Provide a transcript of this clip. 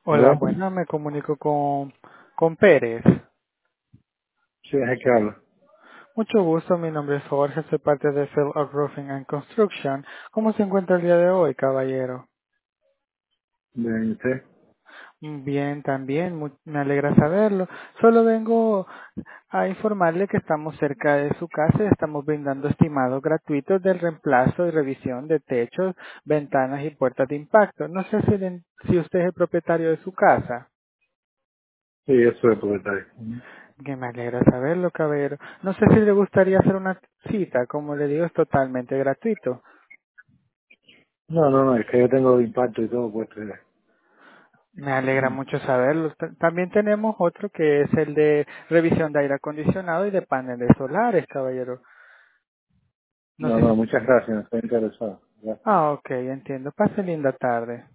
Hola, ¿Aló? buenas, me comunico con Pérez. Sí, es el que habla. Mucho gusto, mi nombre es Jorge, soy parte de Field of Roofing and Construction. ¿Cómo se encuentra el día de hoy, caballero? ¿De usted? Bien, también, me alegra saberlo. Solo vengo a informarle que estamos cerca de su casa y estamos brindando estimados gratuitos del reemplazo y revisión de techos, ventanas y puertas de impacto. No sé si usted es el propietario de su casa. Sí, eso es propietario. Ujú. Que me alegra saberlo, caballero. No sé si le gustaría hacer una cita, como le digo, es totalmente gratuito. No, es que yo tengo impacto y todo puesto. Me alegra Ujú. mucho saberlo. También tenemos otro que es el de revisión de aire acondicionado y de paneles solares, caballero. No sé No, si... muchas gracias, no estoy interesado. Ya. Ah, ok, entiendo. Pase linda tarde.